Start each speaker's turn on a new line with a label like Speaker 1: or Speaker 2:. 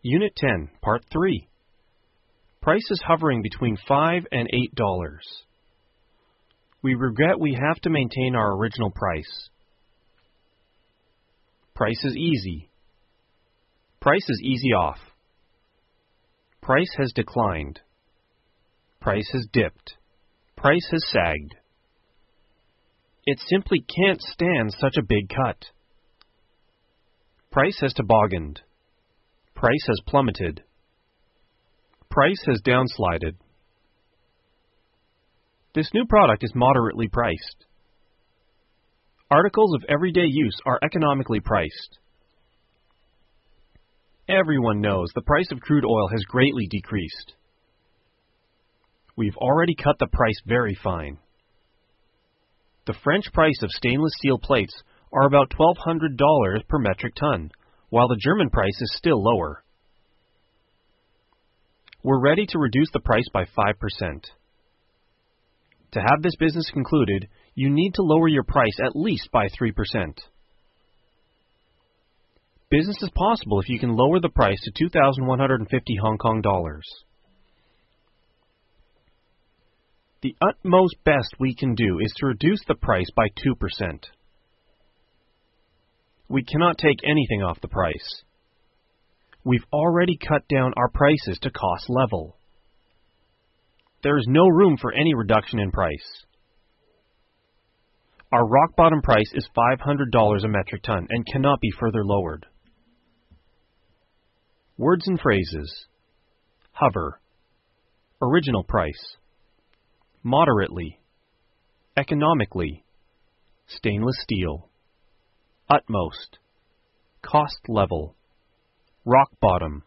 Speaker 1: Unit 10, Part 3. Prices hovering between $5 and $8. We regret we have to maintain our original price. Price is easy. Price is easy off. Price has declined. Price has dipped. Price has sagged. It simply can't stand such a big cut. Price has tobogganed. Price has plummeted. Price has downslided. This new product is moderately priced. Articles of everyday use are economically priced. Everyone knows the price of crude oil has greatly decreased. We've already cut the price very fine. The French price of stainless steel plates are about $1,200 per metric ton, while the German price is still lower. We're ready to reduce the price by 5%. To have this business concluded, you need to lower your price at least by 3%. Business is possible if you can lower the price to 2,150 Hong Kong dollars. The utmost best we can do is to reduce the price by 2%. We cannot take anything off the price. We've already cut down our prices to cost level. There is no room for any reduction in price. Our rock bottom price is $500 a metric ton and cannot be further lowered. Words and phrases. Hover. Original price. Moderately. Economically. Stainless steel. Utmost. Cost level. Rock bottom.